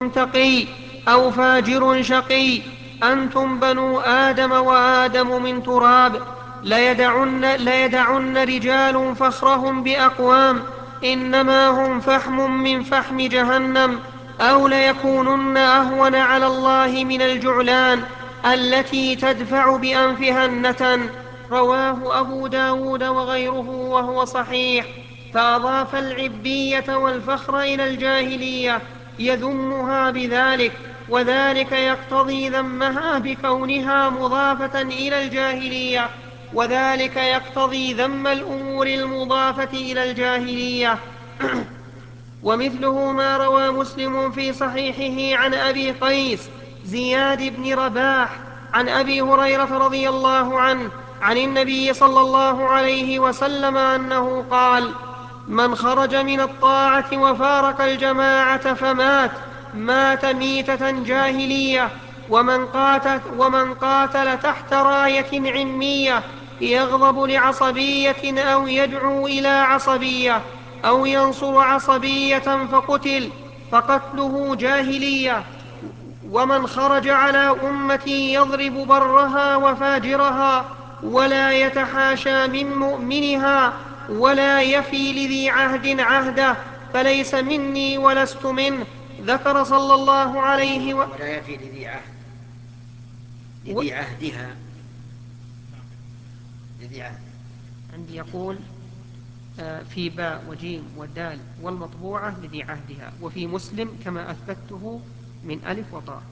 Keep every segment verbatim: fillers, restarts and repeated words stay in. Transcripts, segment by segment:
تقي أو فاجر شقي، أنتم بنو آدم وآدم من تراب. ليدعن, ليدعن رجال فخرهم بأقوام إنما هم فحم من فحم جهنم، أو ليكونن أهون على الله من الجعلان التي تدفع بأنفها النتن. رواه أبو داود وغيره وهو صحيح. فأضاف العبية والفخر إلى الجاهلية يذمها بذلك، وذلك يقتضي ذمها بكونها مضافة إلى الجاهلية، وذلك يقتضي ذم الأمور المضافة إلى الجاهلية. ومثله ما روى مسلم في صحيحه عن أبي قيس زياد بن رباح عن أبي هريرة رضي الله عنه عن النبي صلى الله عليه وسلم أنه قال: من خرج من الطاعة وفارق الجماعة فمات مات ميتة جاهلية. ومن قاتل, ومن قاتل تحت راية عمية يغضب لعصبية أو يدعو إلى عصبية أو ينصر عصبية فقتل فقتله جاهلية. ومن خرج على أمتي يضرب برها وفاجرها ولا يتحاشى من مؤمنها ولا يفي لذي عهد عهده فليس مني ولست منه. ذكر صلى الله عليه و... ولا يفي لذي عهد لذي عهدها لذي عهد. عندي يقول في باء وجيم ودال والمطبوعة لذي عهدها، وفي مسلم كما أثبته من ألف وطاء.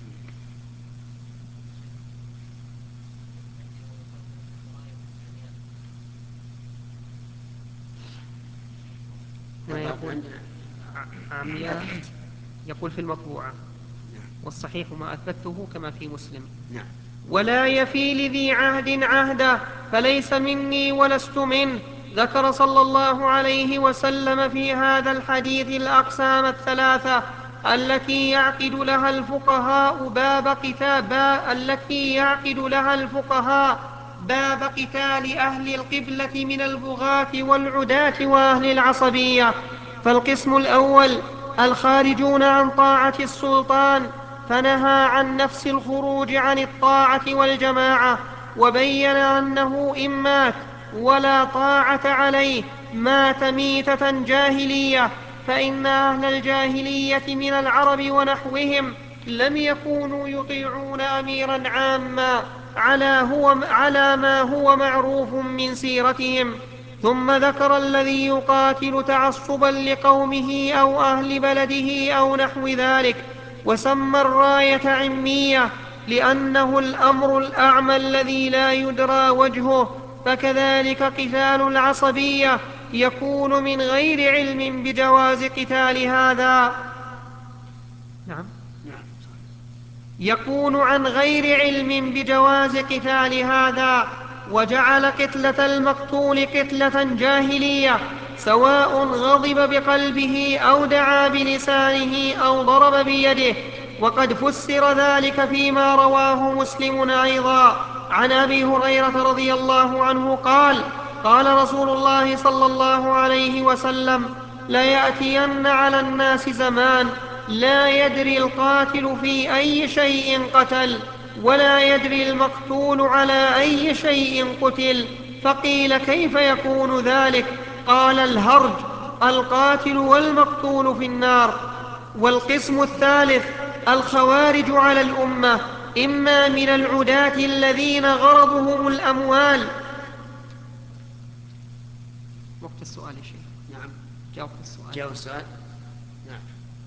يقول عمياء يقول في المطبوعة، والصحيح ما أثبته كما في مسلم. ولا يفي لذي عهد عهده فليس مني ولست منه. ذكر صلى الله عليه وسلم في هذا الحديث الأقسام الثلاثة التي يعقد لها الفقهاء باب قتال التي يعقد لها الفقهاء باب قتال أهل القبلة من البغاة والعداة وأهل العصبية. فالقسم الأول الخارجون عن طاعة السلطان، فنهى عن نفس الخروج عن الطاعة والجماعة، وبين أنه إن مات ولا طاعة عليه مات ميتة جاهلية، فإن أهل الجاهلية من العرب ونحوهم لم يكونوا يطيعون أميرا عاما على, هو على ما هو معروف من سيرتهم. ثم ذكر الذي يقاتل تعصبا لقومه أو أهل بلده أو نحو ذلك، وسمى الراية عمية لأنه الأمر الأعمى الذي لا يدرى وجهه. فكذلك قتال العصبية يكون من غير علم بجواز قتال هذا نعم يكون عن غير علم بجواز قتال هذا، وجعل قتلة المقتول قتلة جاهلية، سواء غضب بقلبه أو دعا بلسانه أو ضرب بيده. وقد فسر ذلك فيما رواه مسلم أيضا عن أبي هريرة رضي الله عنه قال: قال رسول الله صلى الله عليه وسلم: ليأتين على الناس زمان لا يدري القاتل في أي شيء قتل ولا يدري المقتول على أي شيء قتل. فقيل: كيف يكون ذلك؟ قال: الهرج، القاتل والمقتول في النار. والقسم الثالث الخوارج على الأمة، إما من العداة الذين غرضهم الأموال. وقت السؤال يا شيخ. نعم جاوب السؤال. جاوب السؤال. نعم.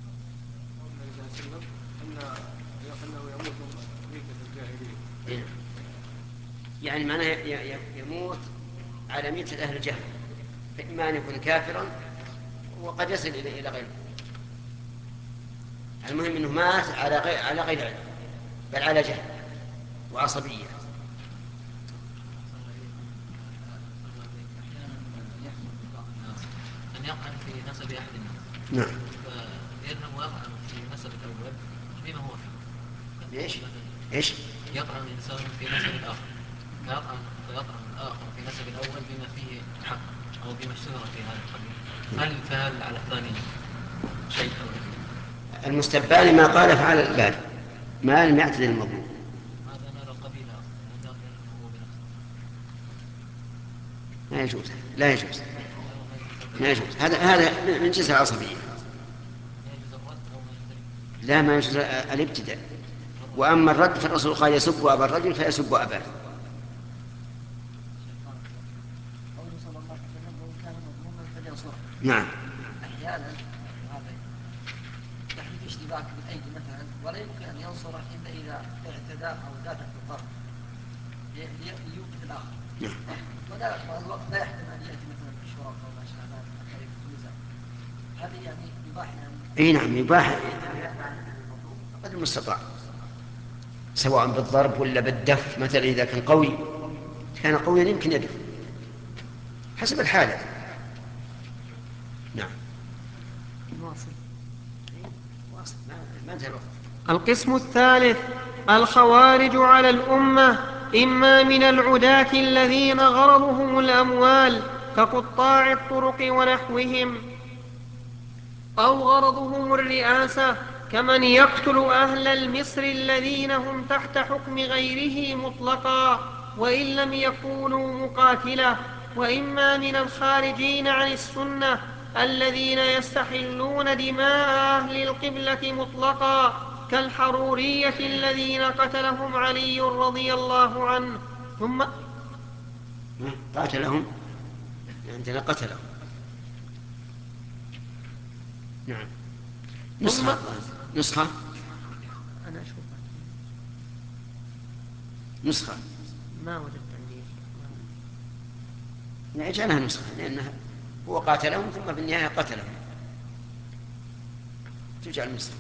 أنه يموت ميتة الجاهلية، يعني معناه يموت على ميتة أهل الجهل، فإما أن يكون كافرا وقد يصل إلى غيره. المهم أنه مات على غير على غير علم، بل على جهل وعصبية. أن يقع في نسب أحد الناس. نعم. فإنه يقع في نسب الأول بما هو فيه. إيش؟ إيش؟ يقع الإنسان في نسب الآخر، فيقع فيقع الآخر في نسب الأول بما فيه حق أو بما اشتهر في هذا القبيل. هل فهل على الثاني شيء أو لا؟ المستبان ما قال فعل البال ما لم يعتدل المظلوم. هذا من القبيلة لا يجوز لا يجوز ما يجوز هذا هذا من جنس العصبية. لا ما يجوز الابتداء. وأما الرد فالرسول قال يسب أبا الرجل فيسب أباه. نعم. أحيانا هذا يحدث اشتباك بالأيدي مثلا ولا يمكن أن ينصر إلا إذا اعتدى أو دافع في الضرب ليوقف الآخر. نعم. ولا الوقت لا يحتمل أن يأتي مثلا بالشرط أو ما شابه حتى يفوز. هذه يعني يباح يعني. اي نعم يباح قدر المستطاع سواء بالضرب ولا بالدف مثلا إذا كان قوي كان قويا يمكن يدف حسب الحالة. نعم. واصل. واصل ما انتهى الوقت. القسم الثالث الخوارج على الأمة إما من العداة الذين غرضهم الأموال كقطاع الطرق ونحوهم أو غرضهم الرئاسة كمن يقتل أهل المصر الذين هم تحت حكم غيره مطلقا وإن لم يكونوا مقاتلة. وإما من الخارجين عن السنة الذين يستحلون دماء أهل القبلة مطلقا كالحرورية الذين قتلهم علي رضي الله عنه. ثم قاتلهم عندنا قتلهم. نعم. نسخة نسخة أنا أشوف نسخة ما وجدت عندي. نجعلها نسخة لأنها هو قاتلهم ثم في النهاية قتلهم تجعل نسخة.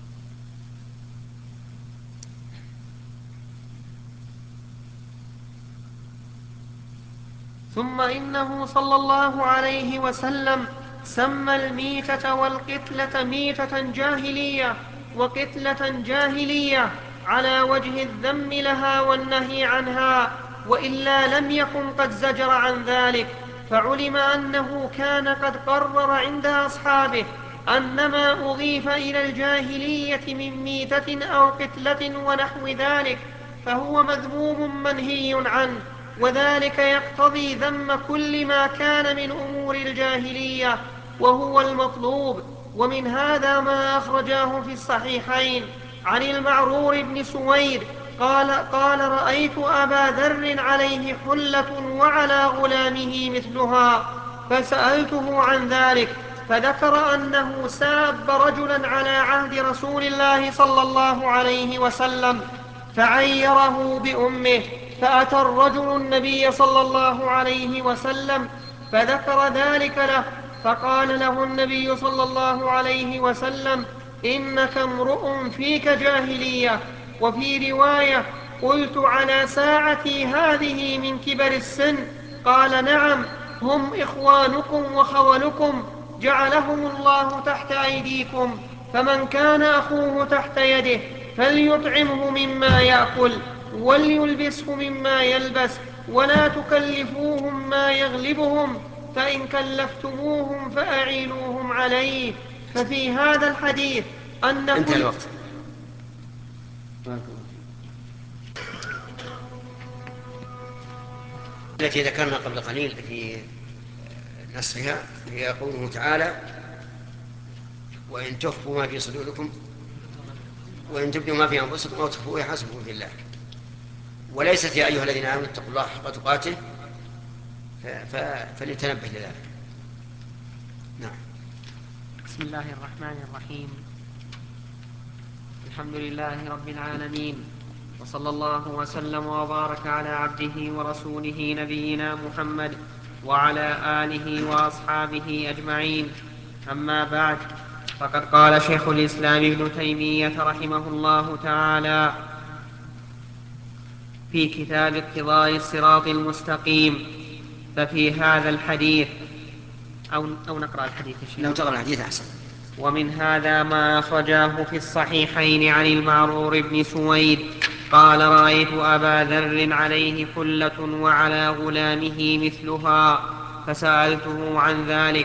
ثم إنه صلى الله عليه وسلم سمى الميتة والقتلة ميتة جاهلية وقتلة جاهلية على وجه الذم لها والنهي عنها وإلا لم يكن قد زجر عن ذلك. فعلم أنه كان قد قرر عند أصحابه أن ما أضيف إلى الجاهلية من ميتة أو قتلة ونحو ذلك فهو مذموم منهي عنه وذلك يقتضي ذم كل ما كان من أمور الجاهلية وهو المطلوب. ومن هذا ما أخرجاه في الصحيحين عن المعرور بن سويد قال, قال رأيت أبا ذر عليه حلة وعلى غلامه مثلها فسألته عن ذلك فذكر أنه ساب رجلا على عهد رسول الله صلى الله عليه وسلم فعيره بأمه فأتى الرجل النبي صلى الله عليه وسلم فذكر ذلك له فقال له النبي صلى الله عليه وسلم إنك امرؤ فيك جاهلية. وفي رواية قلت على ساعتي هذه من كبر السن قال نعم هم إخوانكم وخولكم جعلهم الله تحت أيديكم فمن كان أخوه تحت يده فليطعمه مما يأكل وليلبسه مما يلبس ولا تكلفوهم ما يغلبهم فإن كلفتموهم فأعينوهم عليه. ففي هذا الحديث أن انتهى كل الوقت. التي ذكرنا قبل قليل في نصها هي قوله تعالى وإن تخفوا ما في صدوركم وإن تبدوا ما في أنفسكم أو تخفوه يحاسبكم في الله. وليست يا أيها الذين آمنوا اتقوا الله حق تقاته فليتنبه لذلك. نعم. بسم الله الرحمن الرحيم الحمد لله رب العالمين وصلى الله وسلم وبارك على عبده ورسوله نبينا محمد وعلى آله وأصحابه أجمعين. أما بعد فقد قال شيخ الإسلام ابن تيمية رحمه الله تعالى في كتاب اقتضاء الصراط المستقيم ففي هذا الحديث أو, أو نقرأ الحديث لو تقرأ الحديث أحسن. ومن هذا ما أخرجاه في الصحيحين عن المعرور بن سويد قال رأيت أبا ذر عليه حلة وعلى غلامه مثلها فسألته عن ذلك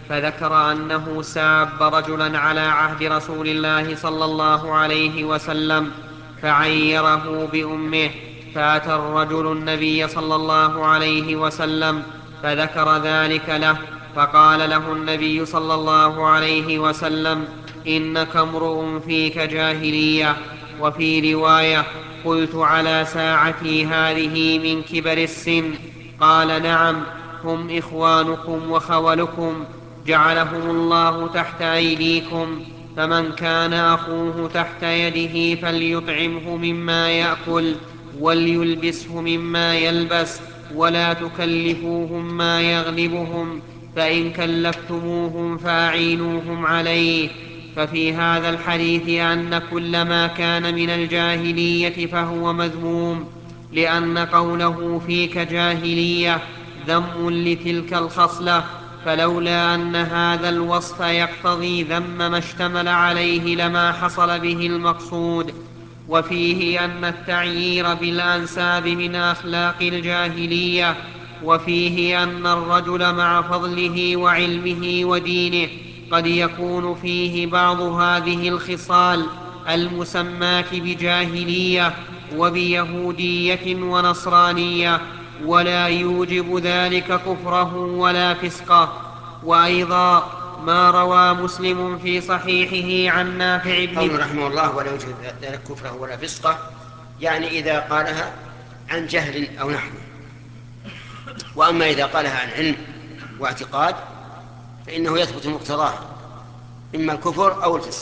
فذكر أنه ساب رجلا على عهد رسول الله صلى الله عليه وسلم فعيره بأمه، فأتى الرجل النبي صلى الله عليه وسلم فذكر ذلك له، فقال له النبي صلى الله عليه وسلم: إنك امرؤ فيك جاهلية. وفي رواية: قلت: على ساعتي هذه من كبر السن؟ قال: نعم، هم إخوانكم وخولكم، جعلهم الله تحت أيديكم، فمن كان أخوه تحت يده فليطعمه مما يأكل وليلبسه مما يلبس، ولا تكلفوهم ما يغلبهم، فإن كلفتموهم فأعينوهم عليه. ففي هذا الحديث أن كل ما كان من الجاهلية فهو مذموم، لأن قوله فيك جاهلية ذم لتلك الخصلة، فلولا أن هذا الوصف يقتضي ذم ما اشتمل عليه لما حصل به المقصود. وفيه أن التعيير بالأنساب من أخلاق الجاهلية، وفيه أن الرجل مع فضله وعلمه ودينه قد يكون فيه بعض هذه الخصال المسماة بجاهلية وبيهودية ونصرانية، ولا يوجب ذلك كفره ولا فسقه. وأيضا ما روى مسلم في صحيحه عن نافع بن قوله رحمه الله: ولا يوجب ذلك كفره ولا فسقه، يعني إذا قالها عن جهل أو نحوه. وأما إذا قالها عن علم واعتقاد فإنه يثبت مقتضاها، إما الكفر أو الفسق.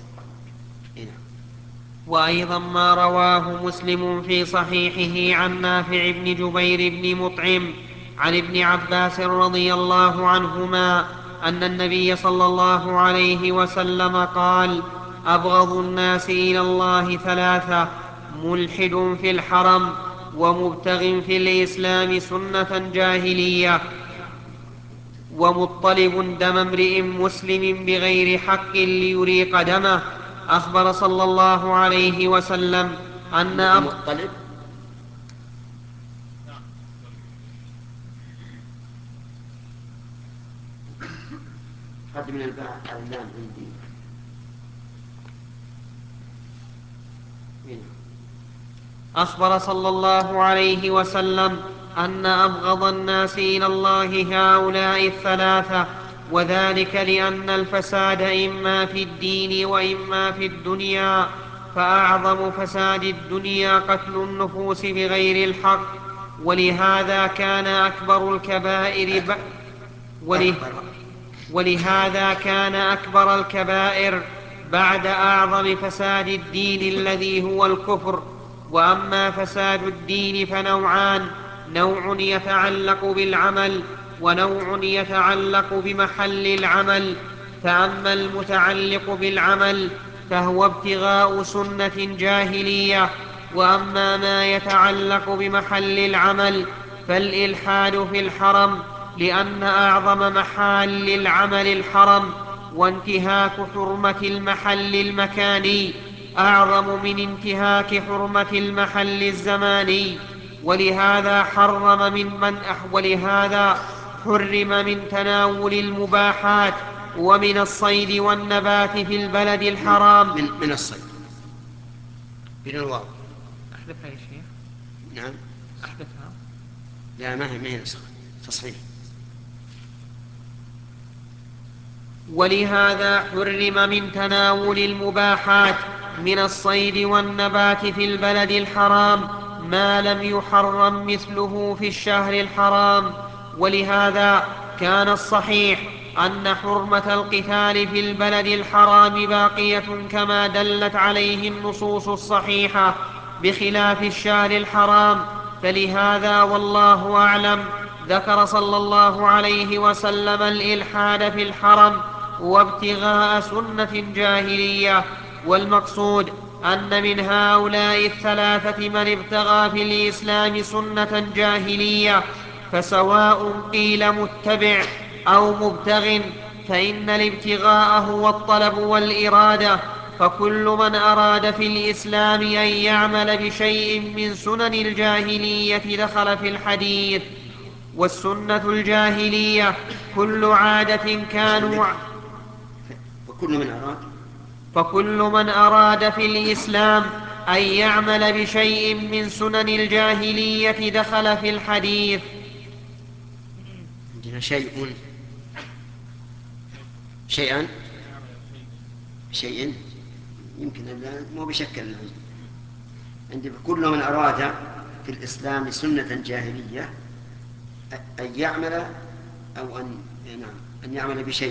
وأيضا ما رواه مسلم في صحيحه عن نافع بن جبير بن مطعم عن ابن عباس رضي الله عنهما أن النبي صلى الله عليه وسلم قال: أبغض الناس إلى الله ثلاثة: ملحد في الحرم، ومبتغ في الإسلام سنة جاهلية، ومطلب دم امرئ مسلم بغير حق ليريق دمه. أخبر صلى الله عليه وسلم أن أب... مطلب قد من الباء اللام عندي. أخبر صلى الله عليه وسلم أن أبغض الناس إلى الله هؤلاء الثلاثة، وذلك لأن الفساد إما في الدين وإما في الدنيا، فأعظم فساد الدنيا قتل النفوس بغير الحق، ولهذا كان أكبر الكبائر ب... وله... ولهذا كان أكبر الكبائر بعد أعظم فساد الدين الذي هو الكفر. وأما فساد الدين فنوعان: نوع يتعلق بالعمل، ونوع يتعلق بمحل العمل. فأما المتعلق بالعمل فهو ابتغاء سنة جاهلية، وأما ما يتعلق بمحل العمل فالإلحاد في الحرم، لأن أعظم محال العمل الحرم، وانتهاك حرمة المحل المكاني أعظم من انتهاك حرمة المحل الزماني. ولهذا حرم من من أح ولهذا حرم من تناول المباحات ومن الصيد والنبات في البلد الحرام. من, من الصيد بالواو. أحذفها يا شيخ. نعم أحذفها. لا، ما هي ما هي نسخ تصحيح. ولهذا حرم من تناول المباحات من الصيد والنبات في البلد الحرام ما لم يحرم مثله في الشهر الحرام. ولهذا كان الصحيح أن حرمة القتال في البلد الحرام باقية كما دلت عليه النصوص الصحيحة، بخلاف الشهر الحرام. فلهذا والله أعلم ذكر صلى الله عليه وسلم الإلحاد في الحرم وابتغاء سنة جاهلية. والمقصود أن من هؤلاء الثلاثة من ابتغى في الإسلام سنة جاهلية، فسواء قيل متبع أو مبتغ، فإن الابتغاء هو الطلب والإرادة. فكل من أراد في الإسلام أن يعمل بشيء من سنن الجاهلية دخل في الحديث. والسنة الجاهلية كل عادة كانوا وكل من أراد فكل من أراد في الإسلام أن يعمل بشيء من سنن الجاهلية دخل في الحديث. عندنا شيء شيئا شيء يمكن أن مو بشكل عندي كل من أراد في الإسلام سنة جاهلية أن يعمل أو أن نعم أن يعمل بشيء.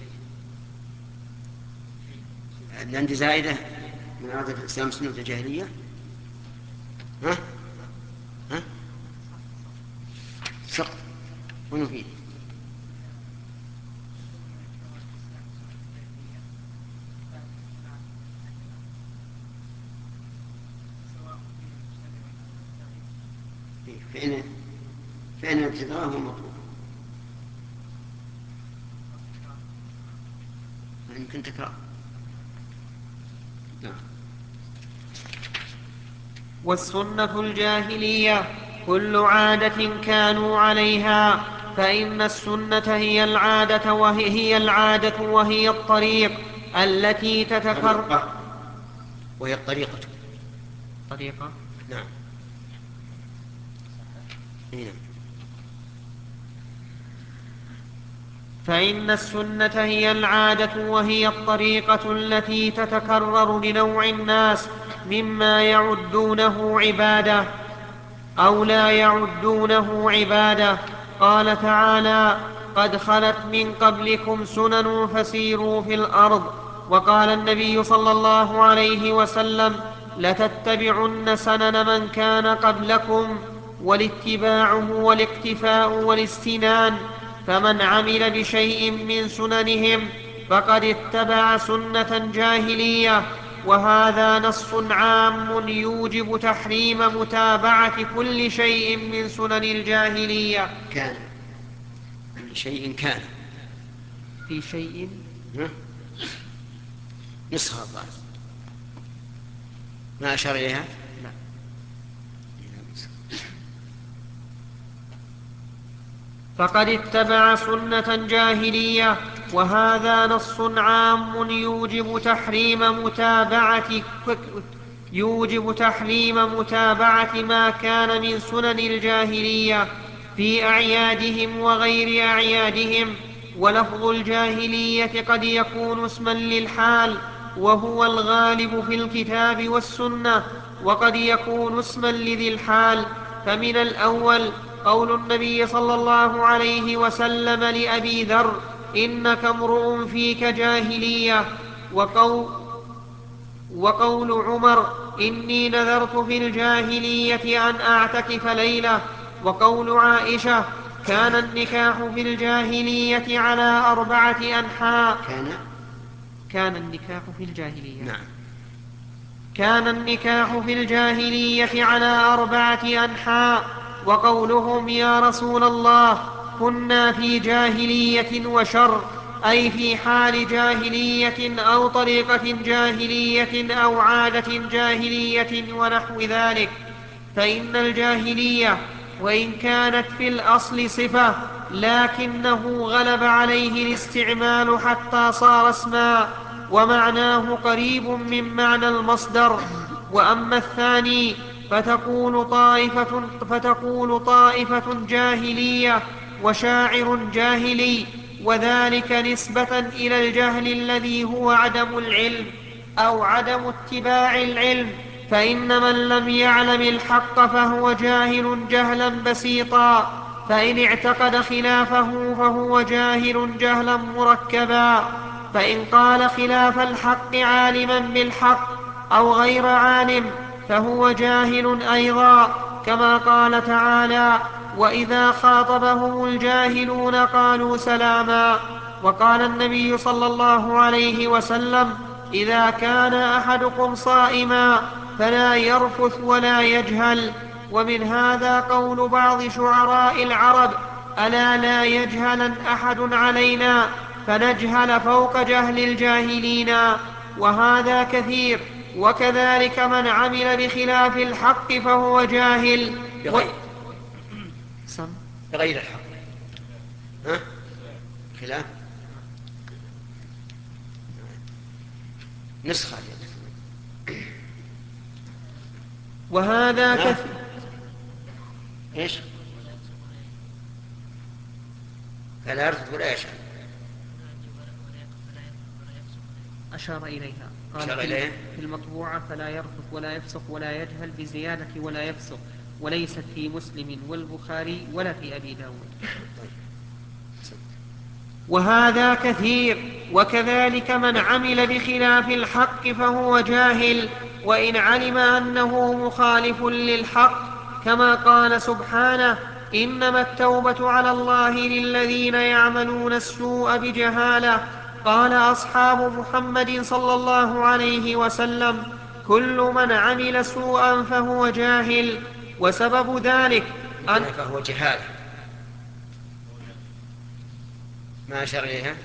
عندي زائدة من أراد في الإسلام سنة جاهلية. ها ها سقط ونفيد. فإن فإن الابتداء هو مطلوب. يمكن تكرار. نعم. والسنة الجاهلية كل عادة كانوا عليها، فإن السنة هي العادة وهي هي العادة وهي الطريق التي تتكرر. وهي الطريقة. طريقة. نعم. نعم. فإن السنة هي العادة وهي الطريقة التي تتكرر لنوع الناس مما يعدونه عبادة أو لا يعدونه عبادة. قال تعالى: قد خلت من قبلكم سنن فسيروا في الأرض. وقال النبي صلى الله عليه وسلم: لتتبعن سنن من كان قبلكم. والاتباع هو الاقتفاء والاستنان، فمن عمل بشيء من سننهم فقد اتبع سنة جاهلية. وهذا نص عام يوجب تحريم متابعة كل شيء من سنن الجاهلية. كان كل شيء كان في شيء نصها الظاهر ما أشار إليها. لا. فقد اتبع سنة جاهلية. وهذا نص عام يوجب تحريم متابعة يوجب تحريم متابعة ما كان من سنن الجاهلية في أعيادهم وغير أعيادهم. ولفظ الجاهلية قد يكون اسما للحال وهو الغالب في الكتاب والسنة، وقد يكون اسما لذي الحال. فمن الأول قول النبي صلى الله عليه وسلم لأبي ذر: إنك امرؤ فيك جاهلية. وقول, وقول عمر: إني نذرت في الجاهلية أن أعتكف ليلة. وقول عائشة: كان النكاح في الجاهلية على أربعة أنحاء. كان كان النكاح في الجاهلية نعم. كان النكاح في الجاهلية على أربعة أنحاء. وقولهم: يا رسول الله، كنا في جاهلية وشر، أي في حال جاهلية أو طريقة جاهلية أو عادة جاهلية ونحو ذلك. فإن الجاهلية وإن كانت في الأصل صفة، لكنه غلب عليه الاستعمال حتى صار اسما، ومعناه قريب من معنى المصدر. وأما الثاني فتكون طائفة, فتكون طائفة جاهلية وشاعر جاهلي، وذلك نسبة إلى الجهل الذي هو عدم العلم أو عدم اتباع العلم. فإن من لم يعلم الحق فهو جاهل جهلا بسيطا، فإن اعتقد خلافه فهو جاهل جهلا مركبا. فإن قال خلاف الحق عالما بالحق أو غير عالم فهو جاهل أيضا، كما قال تعالى: وإذا خاطبهم الجاهلون قالوا سلاما. وقال النبي صلى الله عليه وسلم: إذا كان أحدكم صائما فلا يرفث ولا يجهل. ومن هذا قول بعض شعراء العرب: ألا لا يجهلن أحد علينا فنجهل فوق جهل الجاهلين. وهذا كثير. وكذلك من عمل بخلاف الحق فهو جاهل. بغير, و... بغير الحق. ها؟ خلاف نسخة يعني. وهذا كثير. ايش؟ فلا يرفض ولا يشهد. أشار إليها قال أشار إليه في المطبوعة فلا يرفض ولا يفسق ولا يجهل بزيادة ولا يفسق، وليست في مسلم والبخاري ولا في أبي داود. وهذا كثير. وكذلك من عمل بخلاف الحق فهو جاهل وإن علم أنه مخالف للحق، كما قال سبحانه: إنما التوبة على الله للذين يعملون السوء بجهالة. قال أصحاب محمد صلى الله عليه وسلم: كل من عمل سوءا فهو جاهل. وسبب ذلك أن فهو جهالة. ما أشار إليها؟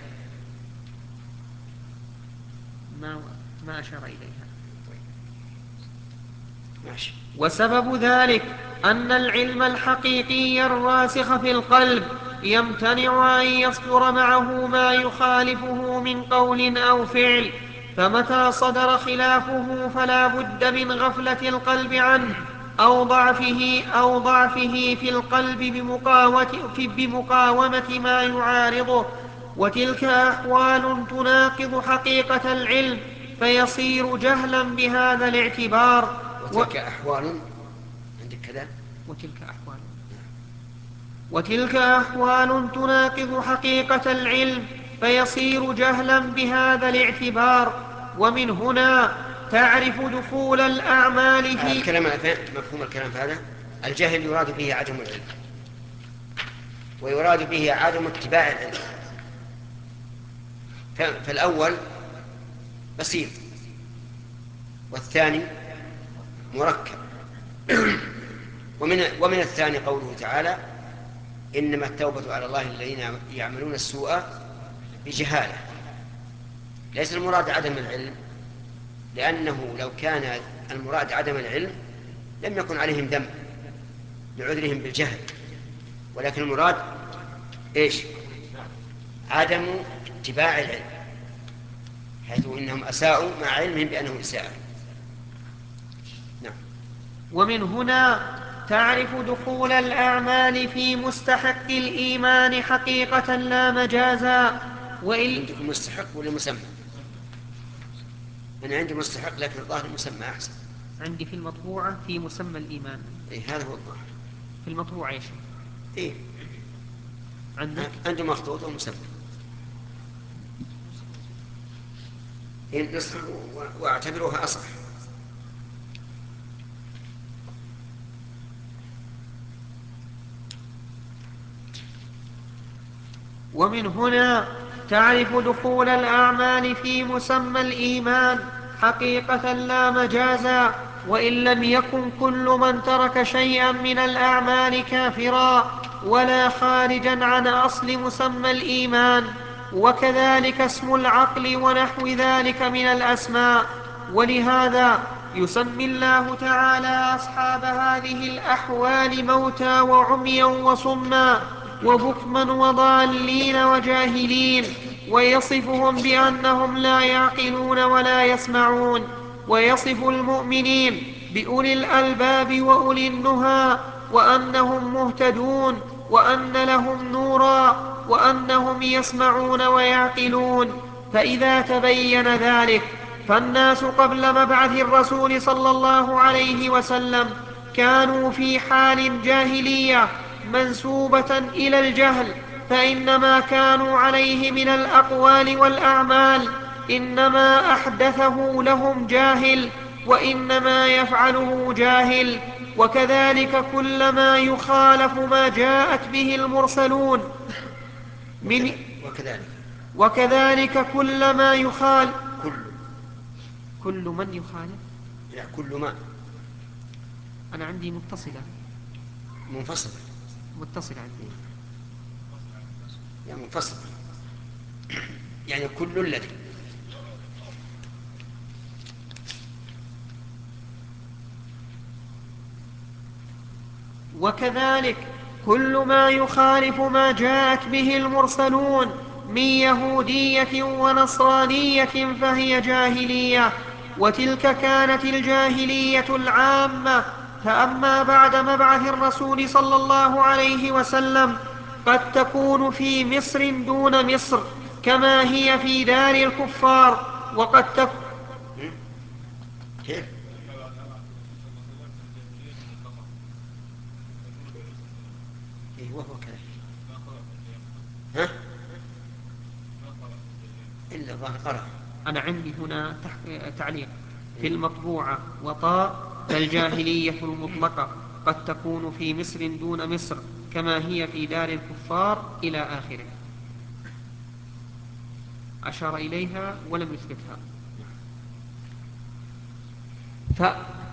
ما, ما أشار إليها. ماشي. وسبب ذلك أن العلم الحقيقي الراسخ في القلب يمتنع أن يصدر معه ما يخالفه من قول أو فعل، فمتى صدر خلافه فلا بد من غفلة القلب عنه أو ضعفه, أو ضعفه في القلب بمقاومة ما يعارضه، وتلك أحوال تناقض حقيقة العلم فيصير جهلا بهذا الاعتبار. وتلك أحوال عندك كذا وتلك أحوال وتلك أحوال تناقض حقيقة العلم فيصير جهلا بهذا الاعتبار. ومن هنا تعرف دخول الأعمال في الكلام. مفهوم الكلام هذا: الجهل يراد به عدم العلم، ويراد به عدم اتباع العلم. فالأول بسيط، والثاني مركب. ومن, ومن الثاني قوله تعالى: إنما التوبة على الله الذين يعملون السوء بجهالة. ليس المراد عدم العلم، لأنه لو كان المراد عدم العلم لم يكن عليهم ذنب لعذرهم بالجهل، ولكن المراد إيش؟ عدم اتباع العلم، حيث إنهم أساءوا مع علمهم بأنه إساءة. نعم. ومن هنا تعرف دخول الأعمال في مستحق الإيمان حقيقة لا مجازا. وإن عندكم مستحق ولا مسمى؟ أنا عندي مستحق، لكن الظاهر المسمى أحسن. عندي في المطبوعة في مسمى الإيمان. إيه هذا هو الظاهر. في المطبوعة يا شيخ. إيه عندك عنده مخطوط ومسمى. إيه نصح واعتبروها أصح. ومن هنا تعرف دخول الأعمال في مسمى الإيمان حقيقة لا مجازا، وإن لم يكن كل من ترك شيئا من الأعمال كافرا ولا خارجا عن أصل مسمى الإيمان. وكذلك اسم العقل ونحو ذلك من الأسماء. ولهذا يسمي الله تعالى أصحاب هذه الأحوال موتى وعميا وصما وبكما وضالين وجاهلين، ويصفهم بأنهم لا يعقلون ولا يسمعون. ويصف المؤمنين بأولي الألباب وأولي النهى وأنهم مهتدون وأن لهم نورا وأنهم يسمعون ويعقلون. فإذا تبين ذلك فالناس قبل مبعث الرسول صلى الله عليه وسلم كانوا في حال جاهلية منسوبة إلى الجهل، فإنما كانوا عليه من الأقوال والأعمال إنما أحدثه لهم جاهل وإنما يفعله جاهل. وكذلك كلما يخالف ما جاءت به المرسلون من وكذلك وكذلك كلما يخالف كل كل من يخالف. لا كل ما. أنا عندي متصلة منفصلة. متصلة عندي يعني منفصلة، يعني كل الذي. وكذلك كل ما يخالف ما جاءت به المرسلون من يهودية ونصرانية فهي جاهلية، وتلك كانت الجاهلية العامة. فأما بعد مبعث الرسول صلى الله عليه وسلم قد تكون في مصر دون مصر كما هي في دار الكفار، وقد تكون كيف؟ إيه وهو كذا. ها؟ إلا الله قرأ. أنا عندي هنا تعليق في المطبوعة وطاء فالجاهلية المطلقة قد تكون في مصر دون مصر كما هي في دار الكفار إلى آخره. أشار إليها ولم يثبتها. ف...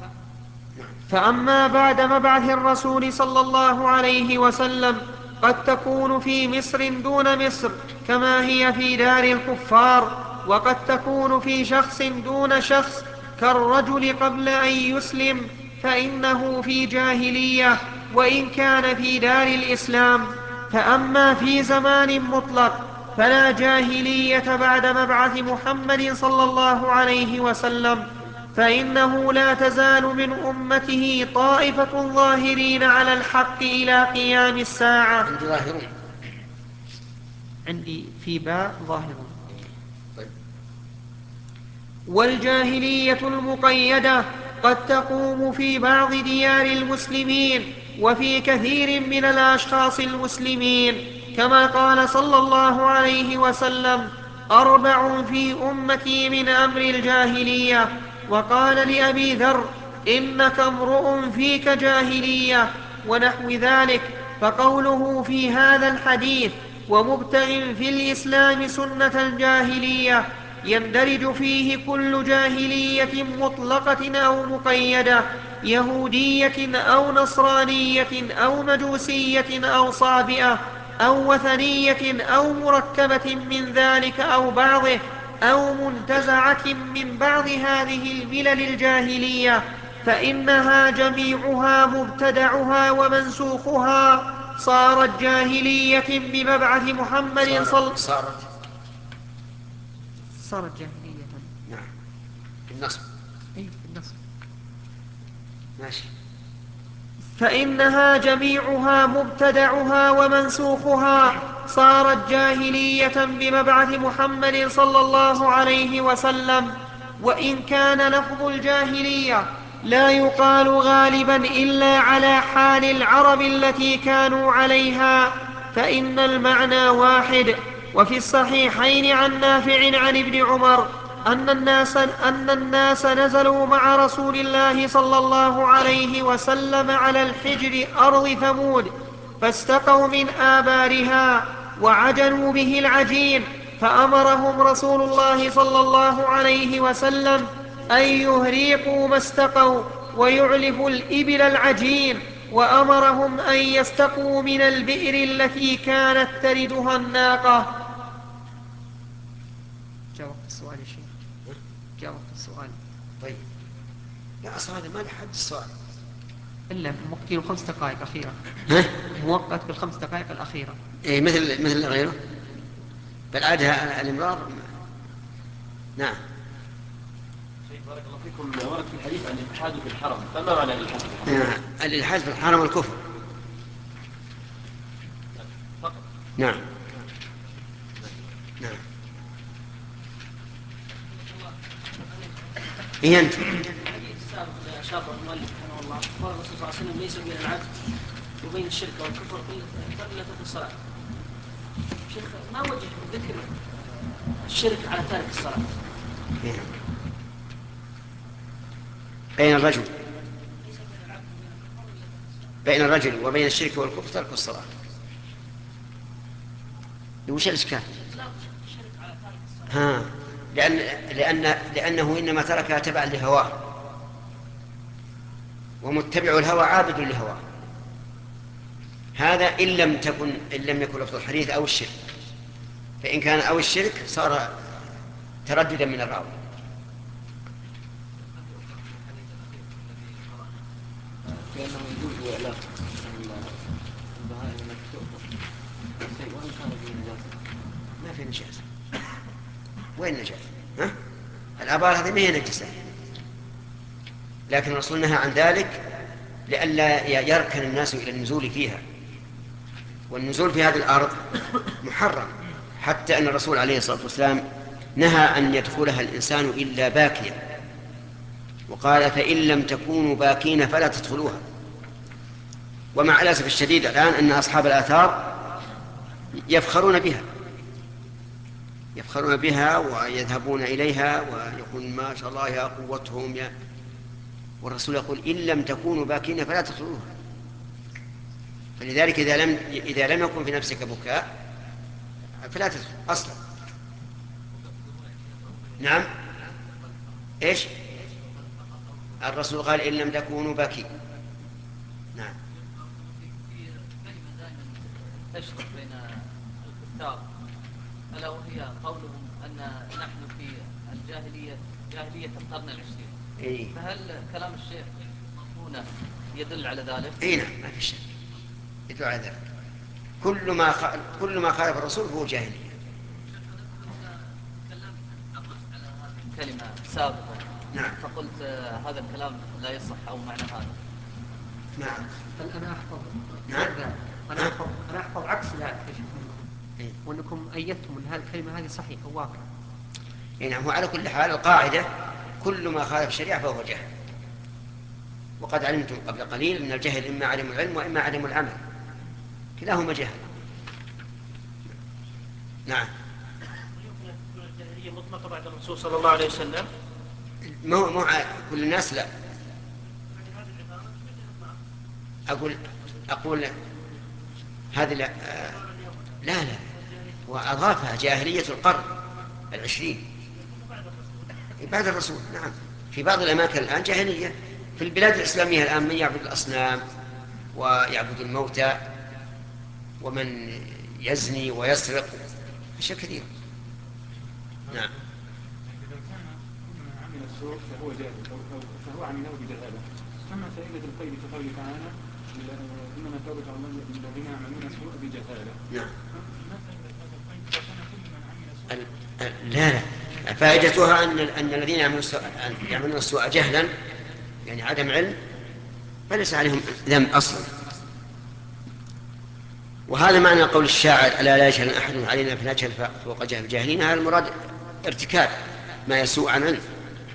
فأما بعد مبعث الرسول صلى الله عليه وسلم قد تكون في مصر دون مصر كما هي في دار الكفار، وقد تكون في شخص دون شخص كالرجل قبل أن يسلم فإنه في جاهلية وإن كان في دار الإسلام. فأما في زمان مطلق فلا جاهلية بعد مبعث محمد صلى الله عليه وسلم، فإنه لا تزال من أمته طائفة ظاهرين على الحق إلى قيام الساعة. عندي ظاهرون، عندي في باء ظاهرون. طيب. والجاهلية المقيدة قد تقوم في بعض ديار المسلمين وفي كثير من الأشخاص المسلمين، كما قال صلى الله عليه وسلم: أربع في أمتي من أمر الجاهلية. وقال لأبي ذر: إنك امرؤ فيك جاهلية، ونحو ذلك. فقوله في هذا الحديث: ومبتغ في الإسلام سنة الجاهلية، يندرج فيه كل جاهلية مطلقة أو مقيدة، يهودية أو نصرانية أو مجوسية أو صابئة أو وثنية أو مركبة من ذلك أو بعضه أو منتزعة من بعض هذه الملل الجاهلية، فإنها جميعها مبتدعها ومنسوخها صارت جاهلية بمبعث محمد صلى صارت صارت جاهلية. نعم بالنصب. أي في النصب. ماشي. فإنها جميعها مبتدعها ومنسوخها صارت جاهلية بمبعث محمد صلى الله عليه وسلم. وإن كان لفظ الجاهلية لا يقال غالبا إلا على حال العرب التي كانوا عليها، فإن المعنى واحد. وفي الصحيحين عن نافع عن ابن عمر أن الناس, أن الناس نزلوا مع رسول الله صلى الله عليه وسلم على الحجر أرض ثمود، فاستقوا من آبارها وعجنوا به العجين، فأمرهم رسول الله صلى الله عليه وسلم أن يهريقوا ما استقوا ويعلفوا الإبل العجين، وأمرهم أن يستقوا من البئر التي كانت تردها الناقة. جاء وقت السؤال يا شيخ. جاء وقت السؤال. طيب لا أصلا هذا ما لحد السؤال إلا موقتين خمس دقائق أخيرة. ها؟ موقت بالخمس دقائق الأخيرة. إيه مثل مثل غيره بل عادها الإمرار. نعم. شيخ بارك الله فيكم، ورد في الحديث عن الإلحاد في الحرم، فما معنى الإلحاد في الحرم؟ نعم. الإلحاد في الحرم الكفر. فقط. نعم نعم. إيه أنت؟ الحديث السابق اللي أشار المؤلف رحمه الله قال الرسول صلى الله عليه وسلم: ليس بين العدل وبين الشرك والكفر إلا ترك الصلاة. شيخ ما وجه ذكر الشرك على تارك الصلاة؟ إيه. بين الرجل بين الرجل وبين الشرك والكفر ترك الصلاة. وش الإشكال؟ ها لأن لأن لأنه إنما تركها تبعا لهواه، ومتبع الهوى عابد لهواه. هذا إن لم تكن إن لم يكن لفظ الحديث أو الشرك، فإن كان أو الشرك صار ترددا من الراوي. كأنه يجوز إعلاق البهائم التي تؤكل شيء وإن كان فيه نجاسة؟ ما في نجاسة. وين نجاسة؟ ها؟ الآبار هذه ما هي نجسة، لكن الرسول نهى عن ذلك لئلا يركن الناس إلى النزول فيها، والنزول في هذه الأرض محرم، حتى أن الرسول عليه الصلاة والسلام نهى أن يدخلها الإنسان إلا باكيا، وقال فإن لم تكونوا باكين فلا تدخلوها. ومع الأسف الشديد الآن أن أصحاب الآثار يفخرون بها يفخرون بها ويذهبون إليها ويقول ما شاء الله يا قوتهم يا، والرسول يقول إن لم تكونوا باكين فلا تدخلوها. فلذلك إذا لم إذا لم يكن في نفسك بكاء فلا تدخل أصلا. نعم. إيش؟ الرسول قال إن لم تكونوا باكين. نعم. كلمة دائما تشتغل بين الكتاب، ألا وهي قولهم أن نحن في الجاهلية جاهلية القرن العشرين. إيه؟ فهل كلام الشيخ هنا يدل على ذلك؟ إيه نعم، ما في شيء يدل على ذلك. كل ما خ... كل ما خالف الرسول هو جاهلية. كلمة سابقة. نعم. فقلت آه هذا الكلام لا يصح أو معنى هذا. نعم. بل أنا أحفظ نعم. أنا أحفظ أنا أحفظ عكس ذلك يا شيخ منكم، إيه؟ وأنكم أيدتم أن هذه الكلمة هذه صحيحة وواقع. إيه نعم. وعلى كل حال القاعدة كل ما خالف الشريعة فهو جهل، وقد علمتم قبل قليل أن الجهل إما عدم العلم وإما عدم العمل، كلاهما جهل. نعم. الجاهلية مطلقة بعد الرسول صلى الله عليه وسلم؟ مو مو كل الناس لا. أقول أقول هذه لا لا لا وأضافها جاهلية القرن العشرين بعد الرسول. نعم. في بعض الأماكن الآن جاهلية، في البلاد الإسلامية الآن من يعبد الأصنام ويعبد الموتى ومن يزني ويسرق أشياء كثيرة. نعم. إذا كان كل من عمل السوء فهو جاهل فهو عمله بجهالة، أما فائدة القيد في قوله تعالى إنما التوبة على الله للذين يعملون السوء بجهالة. نعم. ما فائدة هذا القيد إذا كان كل من عمل سوء؟ لا لا، فائدتها أن أن الذين يعملون السوء يعملون السوء جهلا يعني عدم علم فليس عليهم ذنب أصلا. وهذا معنى قول الشاعر ألا لا يجهل أحد علينا فنجهل فوق جهل الجاهلين، هذا المراد ارتكاب ما يسوء عن علم.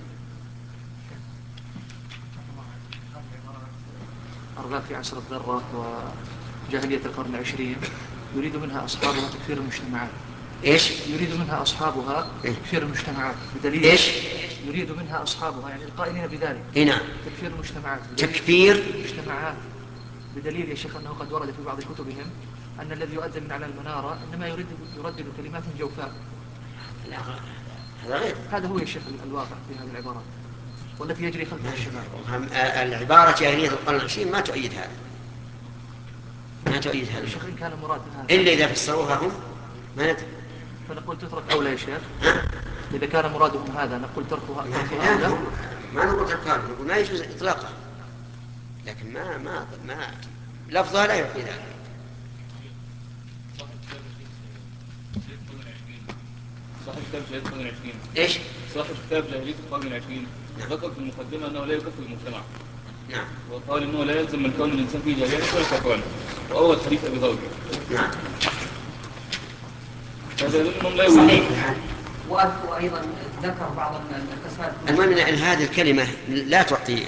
أرغاف في عصر الذرة وجاهلية القرن العشرين يريد منها أصحابها تكفير المجتمعات. إيش؟ يريد منها أصحابها تكفير المجتمعات بدليل إيش؟ يريد منها أصحابها يعني القائلين بذلك. إيه نعم. تكفير المجتمعات. تكفير المجتمعات بدليل يا شيخ أنه قد ورد في بعض كتبهم أن الذي يؤذن من على المنارة إنما يرد يردد كلمات جوفاء. لا هذا غير. هذا هو يا شيخ الواقع في هذه العبارات والتي يجري خلفها الشباب. العبارة جاهلية القرن العشرين ما تؤيد هذا، ما تؤيد هذا الشيخ إن كان مراد هذا إلا إذا فسروها هم ما ندري. فنقول تترك أولى يا شيخ. إذا كان مرادهم هذا نقول تركها أولى. ما نقول تركها، نقول ما يجوز إطلاقا، لكن ما ما ما لفظها لا يعطي ذلك. صاحب كتاب جاهلية القرن العشرين. إيش؟ صاحب كتاب جاهلية القرن العشرين ذكر في المقدمة أنه لا يكفر المجتمع. نعم. وقال إنه لا يلزم من كون الإنسان فيه جاهلية ولا كفران، وأول حديث أبي ذر. نعم. هذا أنهم لا يوجد. وأيضا ذكر بعض الفساد. المهم أن هذه الكلمة لا تعطي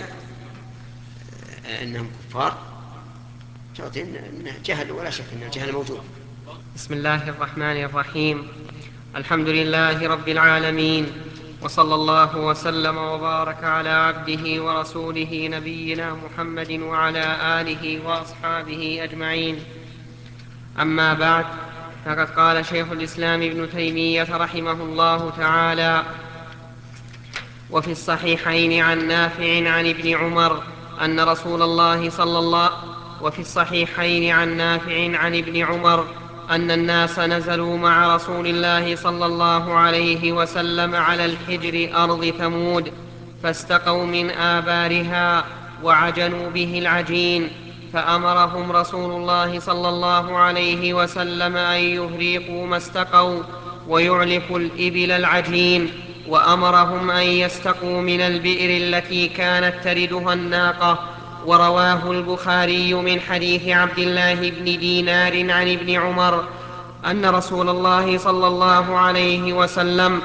أنهم كفار، تعطي أنه جهل، ولا شك أن الجهل موجود. بسم الله الرحمن الرحيم. الحمد لله رب العالمين، وصلى الله وسلم وبارك على عبده ورسوله نبينا محمد وعلى آله وأصحابه أجمعين. أما بعد، فقد قال شيخ الإسلام ابن تيمية رحمه الله تعالى: وفي الصحيحين عن نافع عن ابن عمر أن رسول الله صلى الله وفي الصحيحين عن نافع عن ابن عمر أن الناس نزلوا مع رسول الله صلى الله عليه وسلم على الحجر أرض ثمود، فاستقوا من آبارها وعجنوا به العجين، فأمرهم رسول الله صلى الله عليه وسلم أن يهريقوا ما استقوا ويعلفوا الإبل العجين، وأمرهم أن يستقوا من البئر التي كانت تردها الناقة. ورواه البخاري من حديث عبد الله بن دينار عن ابن عمر أن رسول الله صلى الله عليه وسلم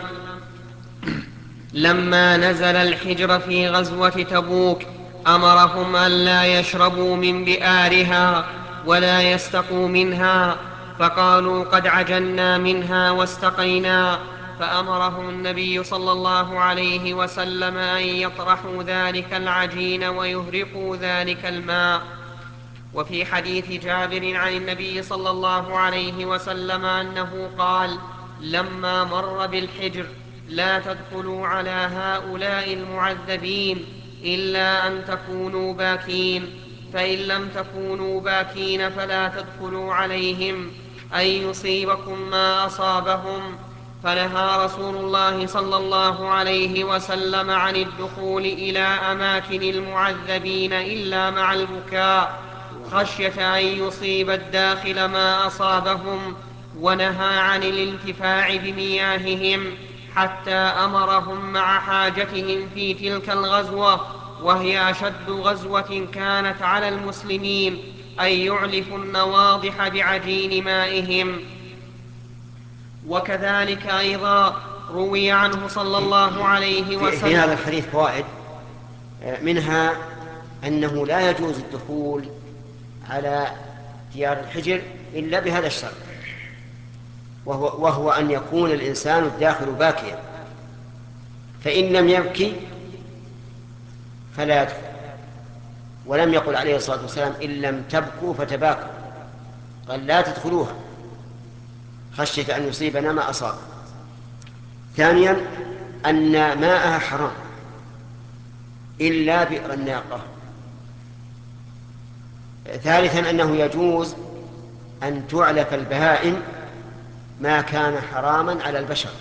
لما نزل الحجر في غزوة تبوك أمرهم أن لا يشربوا من بئارها ولا يستقوا منها، فقالوا قد عجلنا منها واستقينا، فأمرهم النبي صلى الله عليه وسلم أن يطرحوا ذلك العجين ويهرقوا ذلك الماء. وفي حديث جابر عن النبي صلى الله عليه وسلم أنه قال لما مر بالحجر لا تدخلوا على هؤلاء المعذبين إلا أن تكونوا باكين، فإن لم تكونوا باكين فلا تدخلوا عليهم أن يصيبكم ما أصابهم. فنهى رسول الله صلى الله عليه وسلم عن الدخول إلى أماكن المعذبين إلا مع البكاء خشية أن يصيب الداخل ما أصابهم، ونهى عن الانتفاع بمياههم حتى أمرهم مع حاجتهم في تلك الغزوة، وهي أشد غزوة كانت على المسلمين، أن يعلفوا النواضح بعجين مائهم. وكذلك أيضا روي عنه صلى الله عليه وسلم في هذا الحديث فوائد، منها أنه لا يجوز الدخول على ديار الحجر إلا بهذا الشرط، وهو, وهو أن يكون الإنسان الداخل باكيا، فإن لم يبكي فلا يدخل. ولم يقل عليه الصلاة والسلام إن لم تبكوا فتباكوا، قال لا تدخلوها خشية أن يصيبنا ما أصاب. ثانيا أن ماءها حرام إلا بئر الناقة. ثالثا أنه يجوز أن تعلف البهائم ما كان حراما على البشر،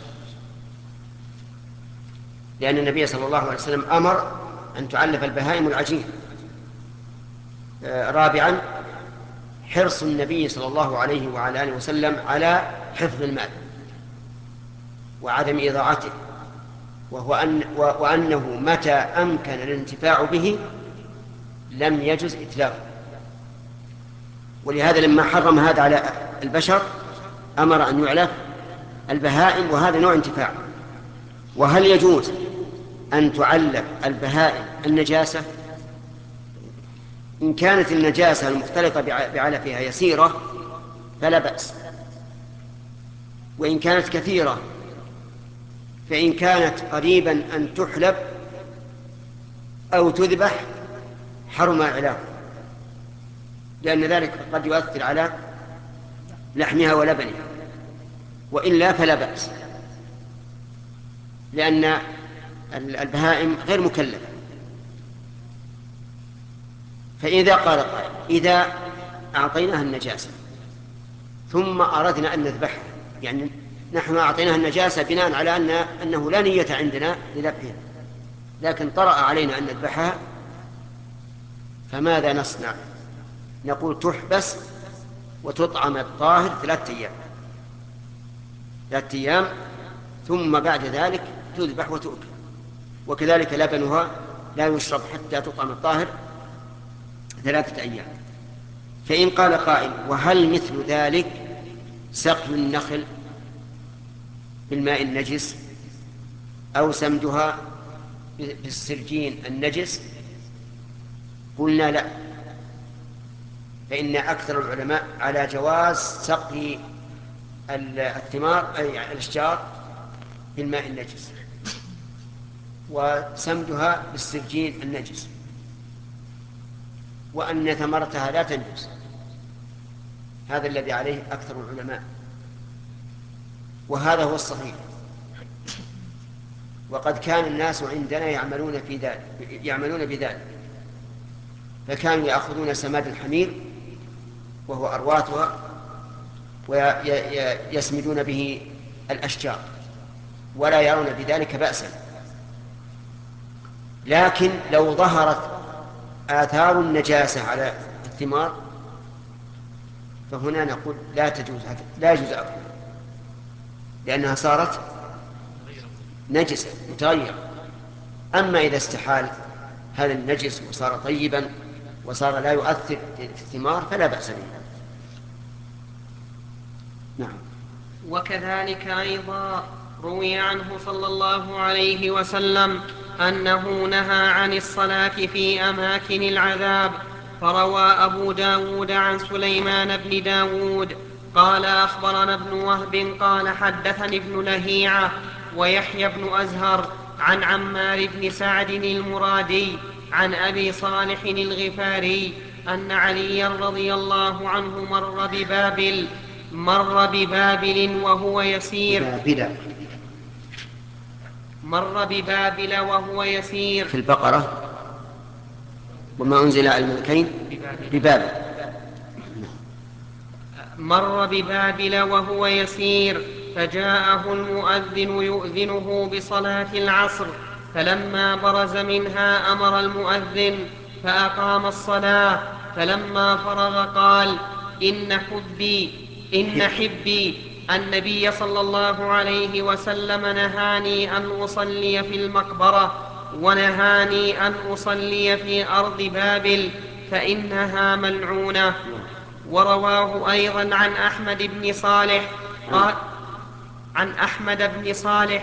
لأن النبي صلى الله عليه وسلم أمر أن تعلف البهائم العجين. رابعا حرص النبي صلى الله عليه وعلى آله وسلم على حفظ المال وعدم إضاعته، وهو أن وأنه متى أمكن الانتفاع به لم يجز إتلافه. ولهذا لما حرم هذا على البشر أمر أن يعلف البهائم، وهذا نوع انتفاع. وهل يجوز أن تعلف البهائم النجاسة؟ إن كانت النجاسة المختلطة بعلفها يسيرة فلا بأس، وإن كانت كثيرة فإن كانت قريبا أن تحلب أو تذبح حرم إعلافها، لأن ذلك قد يؤثر على لحمها ولبنها، وإلا فلا بأس، لأن البهائم غير مكلفة. فإذا قال قائل إذا أعطيناها النجاسة ثم أردنا أن نذبحها، يعني نحن أعطيناها النجاسة بناء على أن أنه لا نية عندنا لذبحها، لكن طرأ علينا أن نذبحها، فماذا نصنع؟ نقول تحبس وتطعم الطاهر ثلاثة أيام ثلاثة أيام ثم بعد ذلك تذبح وتؤكل. وكذلك لبنها لا يشرب حتى تطعم الطاهر ثلاثة أيام. فإن قال قائل وهل مثل ذلك سقي النخل بالماء النجس أو سمدها بالسرجين النجس؟ قلنا لا، فإن أكثر العلماء على جواز سقي الثمار أي الأشجار بالماء النجس وسمدها بالسرجين النجس، وأن ثمرتها لا تنجس. هذا الذي عليه أكثر العلماء، وهذا هو الصحيح. وقد كان الناس عندنا يعملون في ذلك يعملون بذلك فكانوا يأخذون سماد الحمير وهو أرواتها ويسمدون به الأشجار ولا يرون بذلك بأسا. لكن لو ظهرت آثار النجاسة على الثمار فهنا نقول لا تجوز لا يجوز أكلها لأنها صارت نجسة متغيرة. أما إذا استحال هذا النجس وصار طيبا وصار لا يؤثر في الثمار فلا بأس به. نعم. وكذلك أيضا روي عنه صلى الله عليه وسلم أنه نهى عن الصلاة في أماكن العذاب. فروى أبو داود عن سليمان بن داود قال أخبرنا ابن وهب قال حدثني ابن لهيعة ويحيى بن أزهر عن عمار بن سعد المرادي عن أبي صالح الغفاري أن عليا رضي الله عنه مر ببابل مر ببابل وهو يسير بابل مر ببابل وهو يسير في البقرة وما أنزل على الملكين ببابل. مر ببابل وهو يسير فجاءه المؤذن يؤذنه بصلاة العصر فلما برز منها أمر المؤذن فأقام الصلاة فلما فرغ قال إن حبي إن حبي النبي صلى الله عليه وسلم نهاني أن أصلي في المقبرة ونهاني أن أصلي في أرض بابل فإنها ملعونة. ورواه أيضا عن أحمد بن صالح قال عن أحمد بن صالح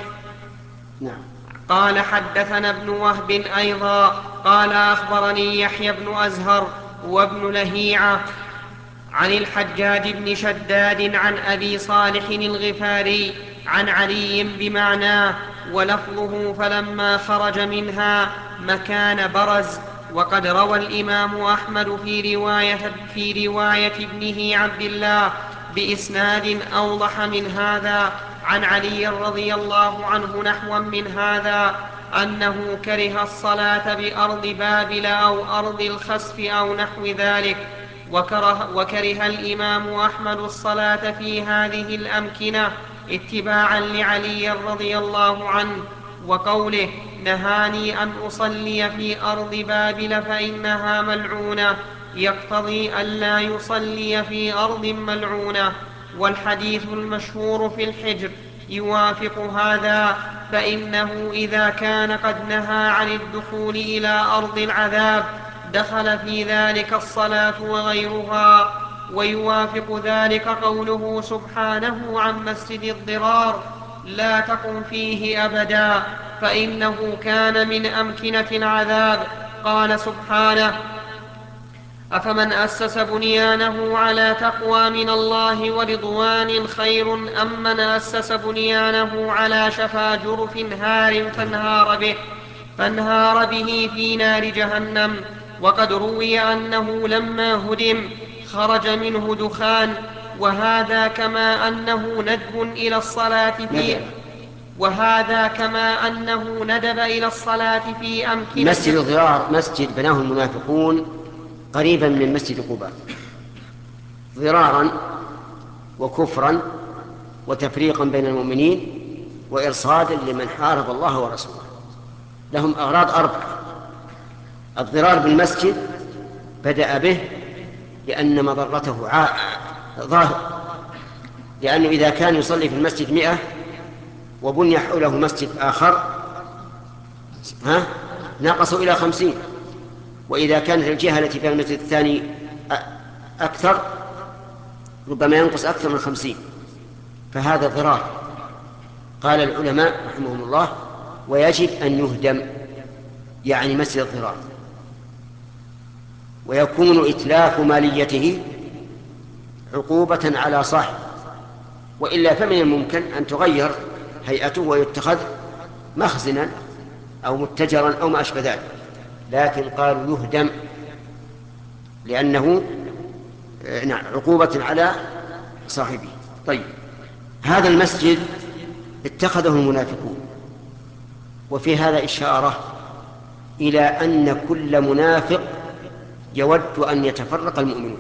قال حدثنا ابن وهب أيضا قال أخبرني يحيى بن أزهر وابن لهيعة عن الحجاج بن شداد عن أبي صالح الغفاري عن علي بمعناه ولفظه فلما خرج منها مكان برز. وقد روى الإمام أحمد في رواية, في رواية ابنه عبد الله بإسناد أوضح من هذا عن علي رضي الله عنه نحوا من هذا أنه كره الصلاة بأرض بابل أو أرض الخسف أو نحو ذلك. وكره, وكره الإمام أحمد الصلاة في هذه الأمكنة اتباعا لعلي رضي الله عنه. وقوله نهاني أن أصلي في أرض بابل فإنها ملعونة يقتضي أن لا يصلي في أرض ملعونة. والحديث المشهور في الحجر يوافق هذا فإنه إذا كان قد نهى عن الدخول إلى أرض العذاب دخل في ذلك الصلاة وغيرها. ويوافق ذلك قوله سبحانه عن مسجد الضرار لا تقم فيه أبدا فإنه كان من أمكنة العذاب. قال سبحانه أفمن أسس بنيانه على تقوى من الله ورضوان خير أم من أسس بنيانه على شفا جرف هار فانهار به, فانهار به في نار جهنم. وقد روي أنه لما هدم خرج منه دخان وهذا كما أنه ندب إلى الصلاة في وهذا كما أنه ندب إلى الصلاة في أمكنة. مسجد الضرار مسجد بناه المنافقون قريبا من مسجد قباء ضرارا وكفرا وتفريقا بين المؤمنين وإرصادا لمن حارب الله ورسوله. لهم أغراض أربعة. الضرار بالمسجد بدأ به لأن مضرته ظاهر، لأنه إذا كان يصلي في المسجد مئة وبني حوله مسجد آخر ها نقصوا إلى خمسين، وإذا كانت الجهة التي في المسجد الثاني أكثر ربما ينقص أكثر من خمسين، فهذا ضرار. قال العلماء رحمهم الله ويجب أن يهدم يعني مسجد الضرار، ويكون إتلاف ماليته عقوبة على صاحب، وإلا فمن الممكن أن تغير هيئته ويتخذ مخزنا أو متجرا أو ما أشبه ذلك، لكن قالوا يهدم لأنه عقوبة على صاحبه. طيب، هذا المسجد اتخذه المنافقون، وفي هذا إشارة إلى أن كل منافق يود أن يتفرق المؤمنون،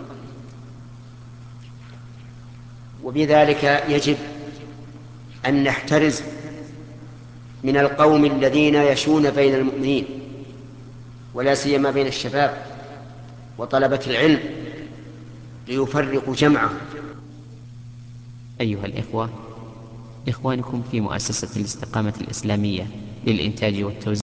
وبذلك يجب أن نحترز من القوم الذين يشون بين المؤمنين، ولا سيما بين الشباب وطلبة العلم ليفرقوا جمعه. أيها الإخوة، إخوانكم في مؤسسة الاستقامة الإسلامية للإنتاج والتوزيع